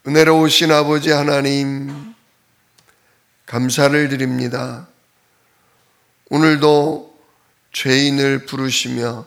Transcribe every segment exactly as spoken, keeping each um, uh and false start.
은혜로우신 아버지 하나님, 감사를 드립니다. 오늘도 죄인을 부르시며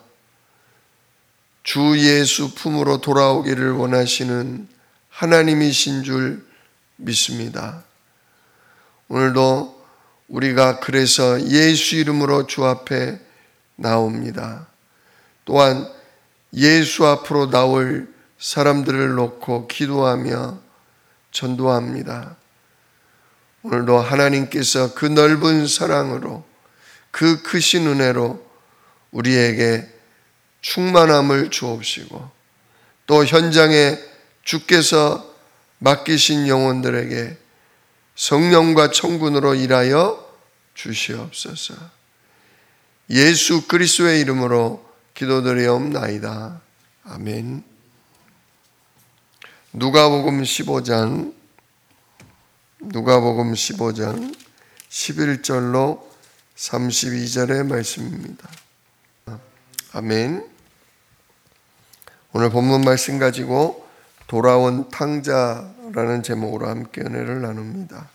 주 예수 품으로 돌아오기를 원하시는 하나님이신 줄 믿습니다. 오늘도 우리가 그래서 예수 이름으로 주 앞에 나옵니다. 또한 예수 앞으로 나올 사람들을 놓고 기도하며 전도합니다. 오늘도 하나님께서 그 넓은 사랑으로, 그 크신 은혜로 우리에게 충만함을 주옵시고, 또 현장에 주께서 맡기신 영혼들에게 성령과 천군으로 일하여 주시옵소서. 예수 그리스도의 이름으로 기도드리옵나이다. 아멘. 누가복음 십오 장 누가복음 십오 장 십일 절로 삼십이 절의 말씀입니다. 아멘. 오늘 본문 말씀 가지고 돌아온 탕자라는 제목으로 함께 은혜를 나눕니다.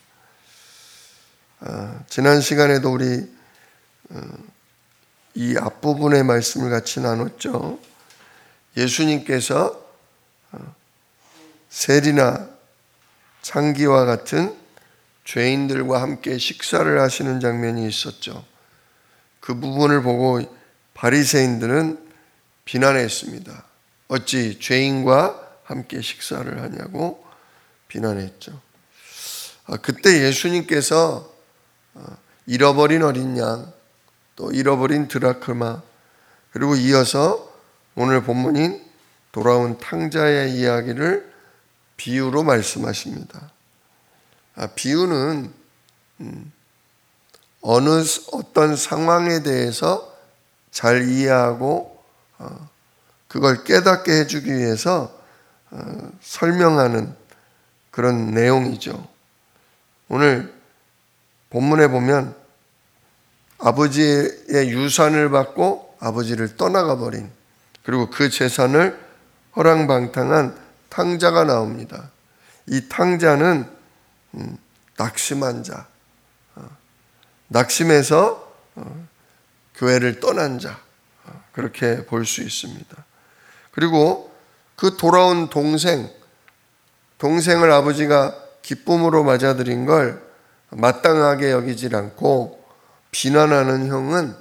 아, 지난 시간에도 우리 어, 이 앞부분의 말씀을 같이 나눴죠. 예수님께서 어, 세리나 창기와 같은 죄인들과 함께 식사를 하시는 장면이 있었죠. 그 부분을 보고 바리새인들은 비난했습니다. 어찌 죄인과 함께 식사를 하냐고 비난했죠. 그때 예수님께서 잃어버린 어린 양, 또 잃어버린 드라크마, 그리고 이어서 오늘 본문인 돌아온 탕자의 이야기를 비유로 말씀하십니다. 아, 비유는 음, 어느 어떤 상황에 대해서 잘 이해하고 어, 그걸 깨닫게 해주기 위해서 어, 설명하는 그런 내용이죠. 오늘 본문에 보면 아버지의 유산을 받고 아버지를 떠나가 버린, 그리고 그 재산을 허랑방탕한 탕자가 나옵니다. 이 탕자는 음, 낙심한 자, 어, 낙심해서 어, 교회를 떠난 자, 어, 그렇게 볼 수 있습니다. 그리고 그 돌아온 동생, 동생을 아버지가 기쁨으로 맞아들인 걸 마땅하게 여기질 않고 비난하는 형은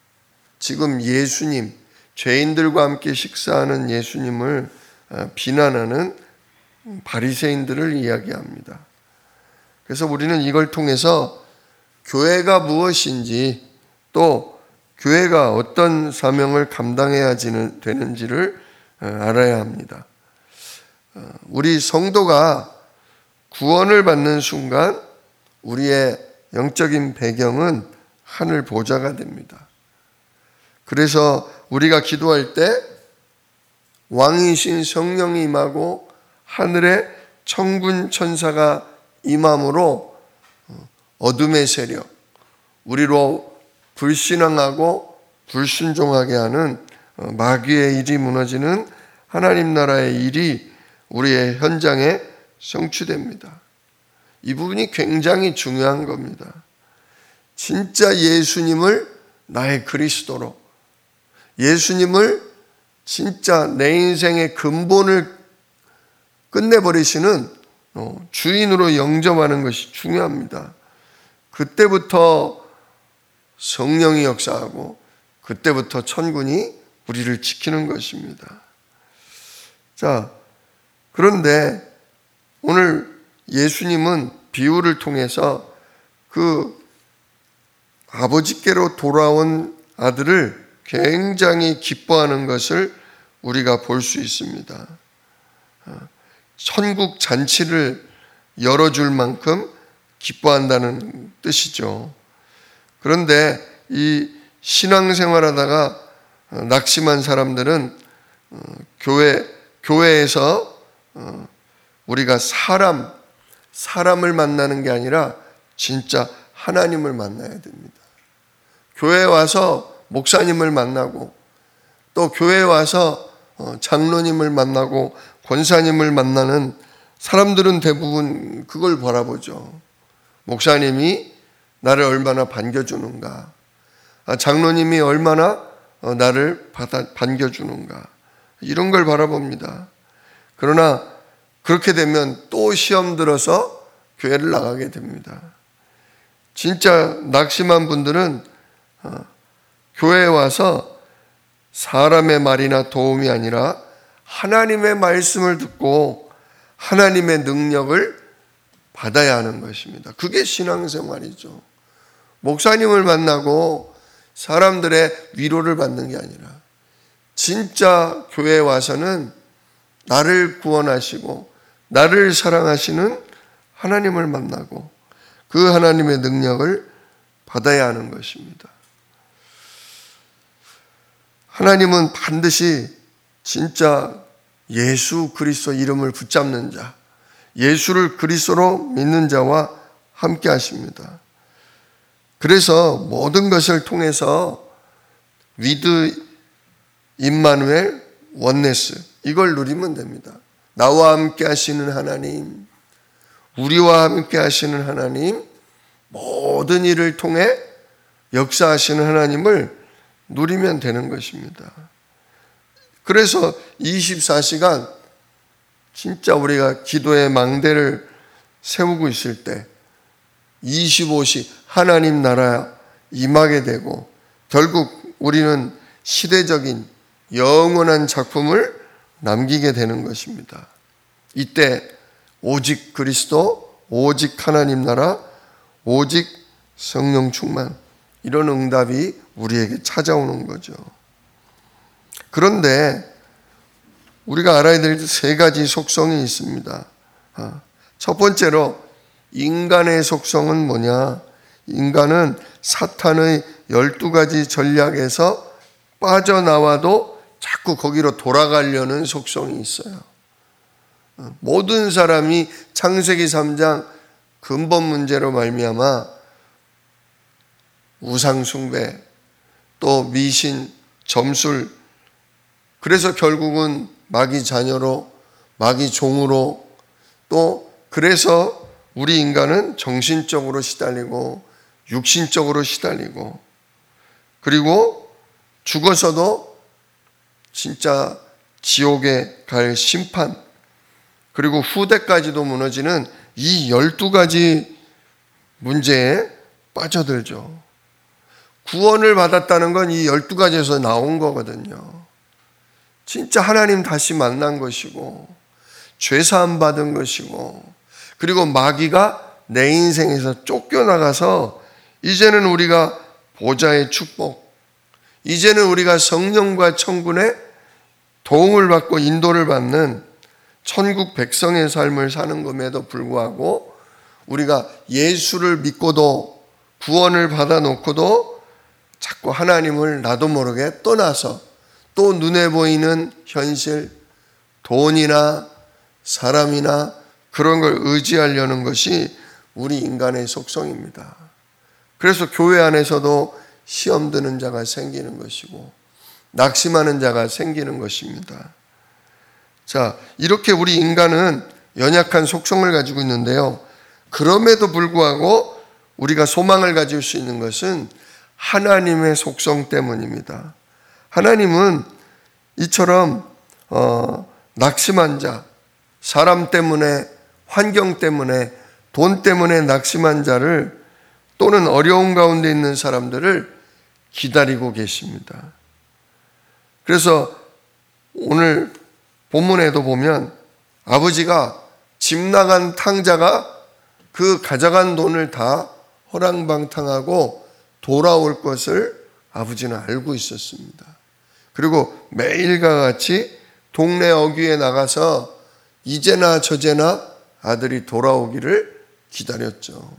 지금 예수님, 죄인들과 함께 식사하는 예수님을 비난하는 바리새인들을 이야기합니다. 그래서 우리는 이걸 통해서 교회가 무엇인지, 또 교회가 어떤 사명을 감당해야 되는지를 알아야 합니다. 우리 성도가 구원을 받는 순간 우리의 영적인 배경은 하늘 보좌가 됩니다. 그래서 우리가 기도할 때 왕이신 성령이 임하고 하늘에 천군 천사가 임함으로 어둠의 세력, 우리로 불신앙하고 불순종하게 하는 마귀의 일이 무너지는 하나님 나라의 일이 우리의 현장에 성취됩니다. 이 부분이 굉장히 중요한 겁니다. 진짜 예수님을 나의 그리스도로, 예수님을 진짜 내 인생의 근본을 끝내버리시는 주인으로 영접하는 것이 중요합니다. 그때부터 성령이 역사하고 그때부터 천군이 우리를 지키는 것입니다. 자, 그런데 오늘 예수님은 비유를 통해서 그 아버지께로 돌아온 아들을 굉장히 기뻐하는 것을 우리가 볼 수 있습니다. 천국 잔치를 열어줄 만큼 기뻐한다는 뜻이죠. 그런데 이 신앙생활하다가 낙심한 사람들은 교회, 교회에서 우리가 사람, 사람을 만나는 게 아니라 진짜 하나님을 만나야 됩니다. 교회에 와서 목사님을 만나고, 또 교회에 와서 장로님을 만나고 권사님을 만나는 사람들은 대부분 그걸 바라보죠. 목사님이 나를 얼마나 반겨주는가, 장로님이 얼마나 나를 받아, 반겨주는가, 이런 걸 바라봅니다. 그러나 그렇게 되면 또 시험 들어서 교회를 나가게 됩니다. 진짜 낙심한 분들은 교회에 와서 사람의 말이나 도움이 아니라 하나님의 말씀을 듣고 하나님의 능력을 받아야 하는 것입니다. 그게 신앙생활이죠. 목사님을 만나고 사람들의 위로를 받는 게 아니라 진짜 교회에 와서는 나를 구원하시고 나를 사랑하시는 하나님을 만나고 그 하나님의 능력을 받아야 하는 것입니다. 하나님은 반드시 진짜 예수 그리스도 이름을 붙잡는 자, 예수를 그리스도로 믿는 자와 함께 하십니다. 그래서 모든 것을 통해서 위드 임마누엘 원네스, 이걸 누리면 됩니다. 나와 함께 하시는 하나님, 우리와 함께 하시는 하나님, 모든 일을 통해 역사하시는 하나님을 누리면 되는 것입니다. 그래서 이십사 시간 진짜 우리가 기도의 망대를 세우고 있을 때 이십오 시 하나님 나라 임하게 되고 결국 우리는 시대적인 영원한 작품을 남기게 되는 것입니다. 이때 오직 그리스도, 오직 하나님 나라, 오직 성령 충만, 이런 응답이 우리에게 찾아오는 거죠. 그런데 우리가 알아야 될 세 가지 속성이 있습니다. 첫 번째로 인간의 속성은 뭐냐? 인간은 사탄의 열두 가지 전략에서 빠져나와도 자꾸 거기로 돌아가려는 속성이 있어요. 모든 사람이 창세기 삼 장 근본 문제로 말미암아 우상 숭배, 또 미신, 점술, 그래서 결국은 마귀 자녀로, 마귀 종으로, 또 그래서 우리 인간은 정신적으로 시달리고 육신적으로 시달리고 그리고 죽어서도 진짜 지옥에 갈 심판, 그리고 후대까지도 무너지는 이 열두 가지 문제에 빠져들죠. 구원을 받았다는 건 이 열두 가지에서 나온 거거든요. 진짜 하나님 다시 만난 것이고 죄사함 받은 것이고, 그리고 마귀가 내 인생에서 쫓겨나가서 이제는 우리가 보좌의 축복, 이제는 우리가 성령과 천군의 도움을 받고 인도를 받는 천국 백성의 삶을 사는 것에도 불구하고 우리가 예수를 믿고도 구원을 받아놓고도 자꾸 하나님을 나도 모르게 떠나서 또 눈에 보이는 현실, 돈이나 사람이나 그런 걸 의지하려는 것이 우리 인간의 속성입니다. 그래서 교회 안에서도 시험 드는 자가 생기는 것이고 낙심하는 자가 생기는 것입니다. 자, 이렇게 우리 인간은 연약한 속성을 가지고 있는데요. 그럼에도 불구하고 우리가 소망을 가질 수 있는 것은 하나님의 속성 때문입니다. 하나님은 이처럼 어, 낙심한 자, 사람 때문에, 환경 때문에, 돈 때문에 낙심한 자를, 또는 어려운 가운데 있는 사람들을 기다리고 계십니다. 그래서 오늘 본문에도 보면 아버지가 집 나간 탕자가 그 가져간 돈을 다 허랑방탕하고 돌아올 것을 아버지는 알고 있었습니다. 그리고 매일과 같이 동네 어귀에 나가서 이제나 저제나 아들이 돌아오기를 기다렸죠.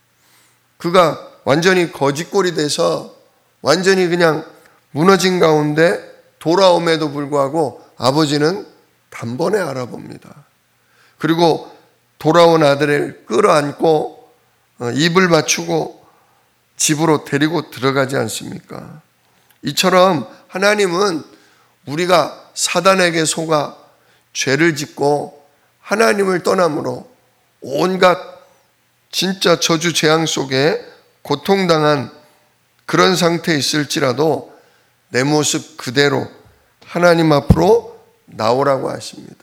그가 완전히 거지꼴이 돼서 완전히 그냥 무너진 가운데 돌아옴에도 불구하고 아버지는 단번에 알아봅니다. 그리고 돌아온 아들을 끌어안고 입을 맞추고 집으로 데리고 들어가지 않습니까? 이처럼 하나님은 우리가 사단에게 속아 죄를 짓고 하나님을 떠남으로 온갖 진짜 저주 재앙 속에 고통당한 그런 상태에 있을지라도 내 모습 그대로 하나님 앞으로 나오라고 하십니다.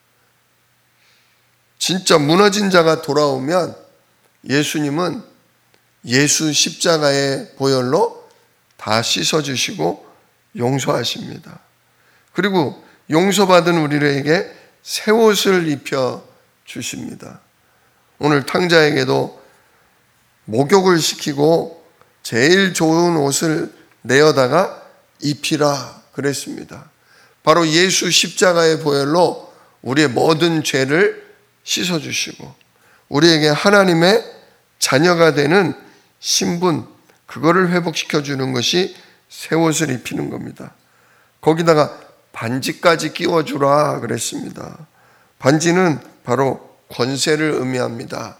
진짜 무너진 자가 돌아오면 예수님은 예수 십자가의 보혈로 다 씻어주시고 용서하십니다. 그리고 용서받은 우리에게 새 옷을 입혀 주십니다. 오늘 탕자에게도 목욕을 시키고 제일 좋은 옷을 내어다가 입히라 그랬습니다. 바로 예수 십자가의 보혈로 우리의 모든 죄를 씻어주시고 우리에게 하나님의 자녀가 되는 신분, 그거를 회복시켜 주는 것이 새 옷을 입히는 겁니다. 거기다가 반지까지 끼워주라 그랬습니다. 반지는 바로 권세를 의미합니다.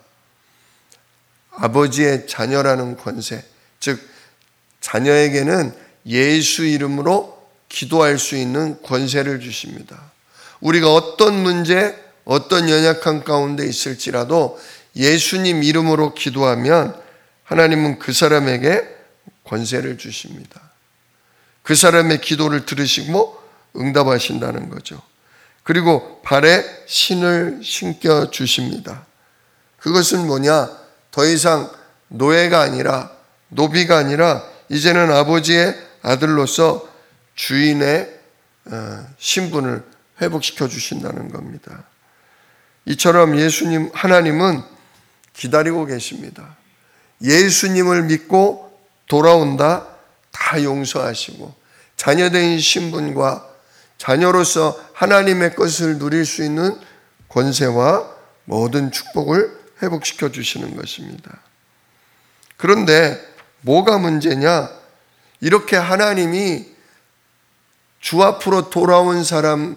아버지의 자녀라는 권세, 즉 자녀에게는 예수 이름으로 기도할 수 있는 권세를 주십니다. 우리가 어떤 문제, 어떤 연약한 가운데 있을지라도 예수님 이름으로 기도하면 하나님은 그 사람에게 권세를 주십니다. 그 사람의 기도를 들으시고 응답하신다는 거죠. 그리고 발에 신을 신겨 주십니다. 그것은 뭐냐? 더 이상 노예가 아니라, 노비가 아니라 이제는 아버지의 아들로서 주인의 신분을 회복시켜 주신다는 겁니다. 이처럼 예수님, 하나님은 기다리고 계십니다. 예수님을 믿고 돌아온다, 다 용서하시고 자녀된 신분과 자녀로서 하나님의 것을 누릴 수 있는 권세와 모든 축복을 회복시켜 주시는 것입니다. 그런데 뭐가 문제냐? 이렇게 하나님이 주 앞으로 돌아온 사람,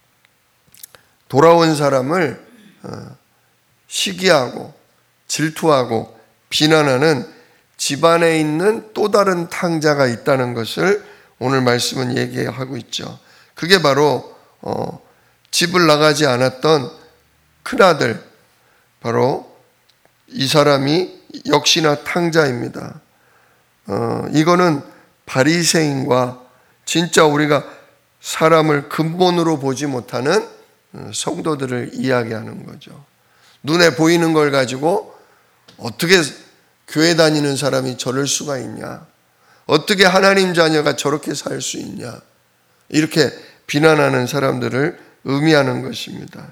돌아온 사람을 시기하고 질투하고 비난하는 집안에 있는 또 다른 탕자가 있다는 것을 오늘 말씀은 얘기하고 있죠. 그게 바로 어, 집을 나가지 않았던 큰아들, 바로 이 사람이 역시나 탕자입니다. 어, 이거는 바리새인과 진짜 우리가 사람을 근본으로 보지 못하는 성도들을 이야기하는 거죠. 눈에 보이는 걸 가지고 어떻게 교회 다니는 사람이 저럴 수가 있냐? 어떻게 하나님 자녀가 저렇게 살 수 있냐? 이렇게 비난하는 사람들을 의미하는 것입니다.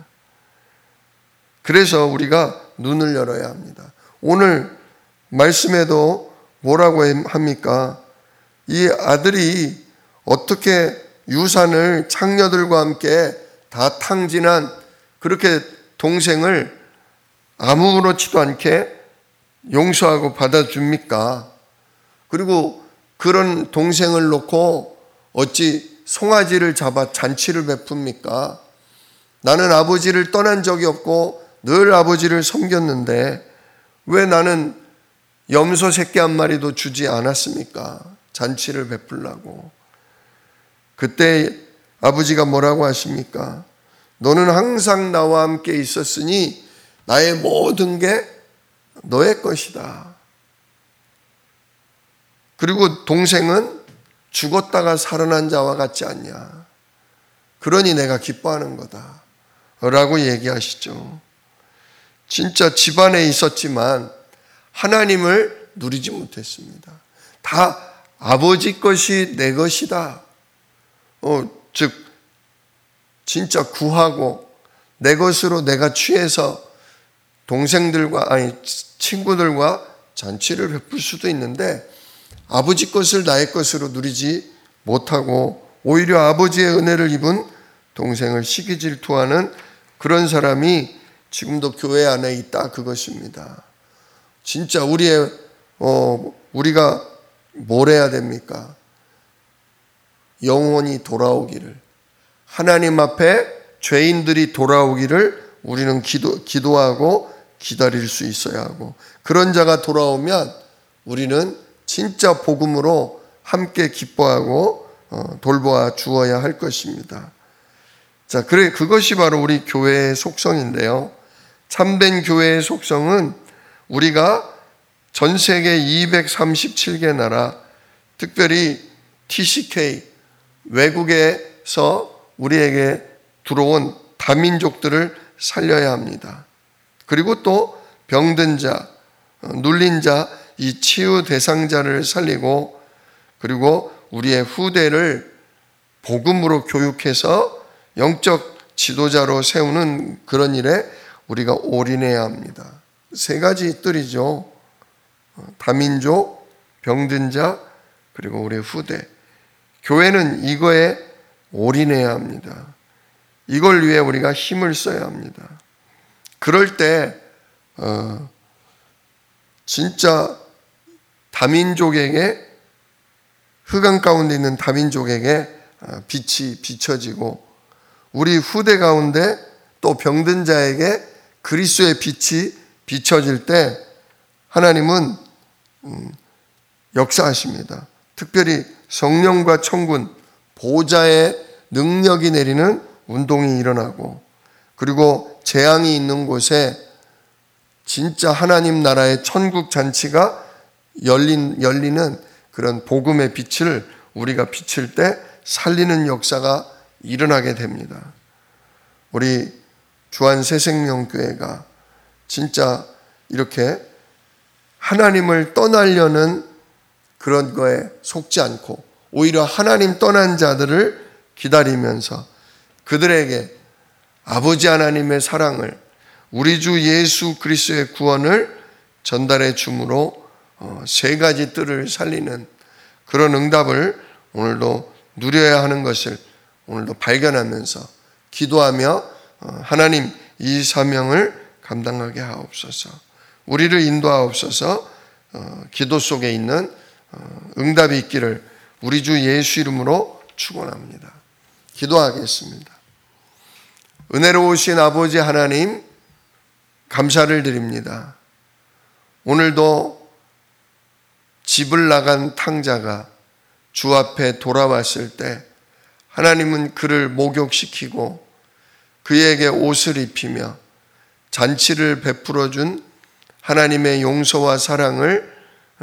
그래서 우리가 눈을 열어야 합니다. 오늘 말씀에도 뭐라고 합니까? 이 아들이 어떻게 유산을 창녀들과 함께 다 탕진한 그렇게 동생을 아무렇지도 않게 용서하고 받아줍니까? 그리고 그런 동생을 놓고 어찌 송아지를 잡아 잔치를 베풉니까? 나는 아버지를 떠난 적이 없고 늘 아버지를 섬겼는데 왜 나는 염소 새끼 한 마리도 주지 않았습니까? 잔치를 베풀라고. 그때 아버지가 뭐라고 하십니까? 너는 항상 나와 함께 있었으니 나의 모든 게 너의 것이다. 그리고 동생은 죽었다가 살아난 자와 같지 않냐. 그러니 내가 기뻐하는 거다. 라고 얘기하시죠. 진짜 집안에 있었지만 하나님을 누리지 못했습니다. 다 아버지 것이 내 것이다. 어, 즉 진짜 구하고 내 것으로 내가 취해서 동생들과 아니 친구들과 잔치를 베풀 수도 있는데 아버지 것을 나의 것으로 누리지 못하고 오히려 아버지의 은혜를 입은 동생을 시기 질투하는 그런 사람이 지금도 교회 안에 있다, 그것입니다. 진짜 우리의 어, 우리가 뭘 해야 됩니까? 영혼이 돌아오기를, 하나님 앞에 죄인들이 돌아오기를 우리는 기도, 기도하고 기다릴 수 있어야 하고, 그런 자가 돌아오면 우리는 진짜 복음으로 함께 기뻐하고 돌보아 주어야 할 것입니다. 자, 그래, 그것이 바로 우리 교회의 속성인데요. 참된 교회의 속성은 우리가 전 세계 이백삼십칠 개 나라, 특별히 티씨케이, 외국에서 우리에게 들어온 다민족들을 살려야 합니다. 그리고 또 병든 자, 눌린 자, 이 치유 대상자를 살리고, 그리고 우리의 후대를 복음으로 교육해서 영적 지도자로 세우는 그런 일에 우리가 올인해야 합니다. 세 가지 뜰이죠. 다민족, 병든 자, 그리고 우리 후대. 교회는 이거에 올인해야 합니다. 이걸 위해 우리가 힘을 써야 합니다. 그럴 때 어, 진짜 다민족에게, 흑암 가운데 있는 다민족에게 빛이 비춰지고, 우리 후대 가운데 또 병든 자에게 그리스도의 빛이 비춰질 때 하나님은 역사하십니다. 특별히 성령과 천군, 보좌의 능력이 내리는 운동이 일어나고, 그리고 재앙이 있는 곳에 진짜 하나님 나라의 천국 잔치가 열린, 열리는 그런 복음의 빛을 우리가 비칠 때 살리는 역사가 일어나게 됩니다. 우리 주안새생명교회가 진짜 이렇게 하나님을 떠나려는 그런 거에 속지 않고 오히려 하나님 떠난 자들을 기다리면서 그들에게 아버지 하나님의 사랑을, 우리 주 예수 그리스도의 구원을 전달해 줌으로 세 가지 뜰을 살리는 그런 응답을 오늘도 누려야 하는 것을 오늘도 발견하면서 기도하며 하나님 이 사명을 감당하게 하옵소서. 우리를 인도하옵소서. 기도 속에 있는 응답이 있기를 우리 주 예수 이름으로 축원합니다. 기도하겠습니다. 은혜로우신 아버지 하나님, 감사를 드립니다. 오늘도 집을 나간 탕자가 주 앞에 돌아왔을 때 하나님은 그를 목욕시키고 그에게 옷을 입히며 잔치를 베풀어준 하나님의 용서와 사랑을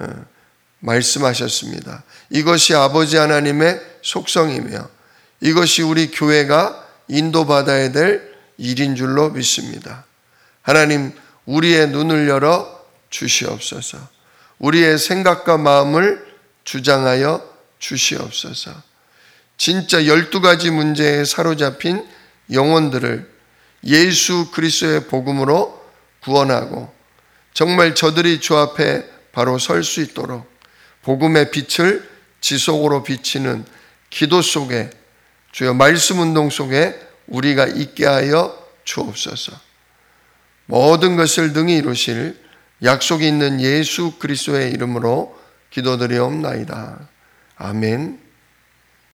말씀하셨습니다. 이것이 아버지 하나님의 속성이며 이것이 우리 교회가 인도받아야 될 일인 줄로 믿습니다. 하나님, 우리의 눈을 열어 주시옵소서. 우리의 생각과 마음을 주장하여 주시옵소서. 진짜 열두 가지 문제에 사로잡힌 영혼들을 예수 그리스도의 복음으로 구원하고 정말 저들이 주 앞에 바로 설 수 있도록 복음의 빛을 지속으로 비치는 기도 속에, 주여 말씀 운동 속에 우리가 있게 하여 주옵소서. 모든 것을 능히 이루실 약속이 있는 예수 그리스도의 이름으로 기도드리옵나이다. 아멘.